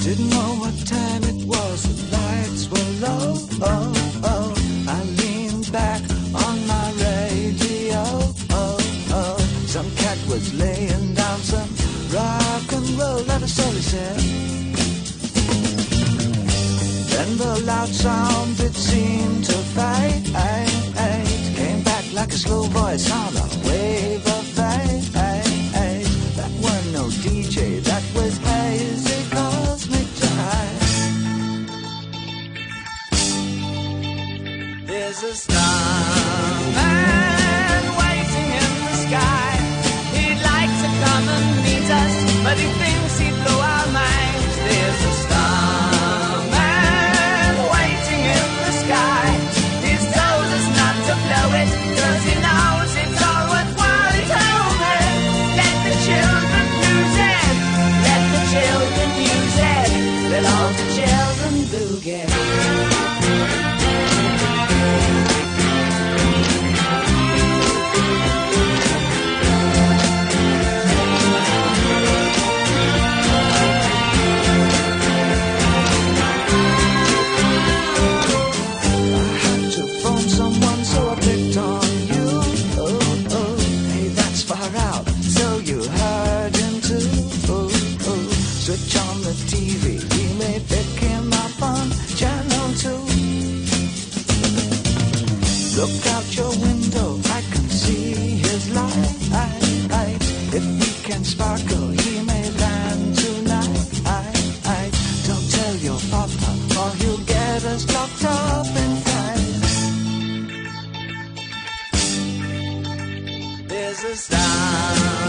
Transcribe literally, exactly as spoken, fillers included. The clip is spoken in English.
Didn't know what time it was, the lights were low. Oh, oh. I leaned back on my radio. Oh, oh. Some cat was laying down some rock and roll, that is all he said. Then the loud sound, it seemed to fade. Came back like a slow voice on a wave of fate. That weren't no D J, that was hazy cosmic jive. There's a starman waiting in the sky. He'd like to come and meet us, but he thinks he'd blow our minds. There's a starman waiting in the sky. He's told us not to blow it, 'cause he knows it's all worthwhile. He told me, let the children use it, let the children use it, let all the children boogie. Switch on the T V, we may pick him up on channel two. Look out your window, I can see his light. If we can sparkle, he may land tonight. Don't tell your papa, or he'll get us locked up inside. There's a star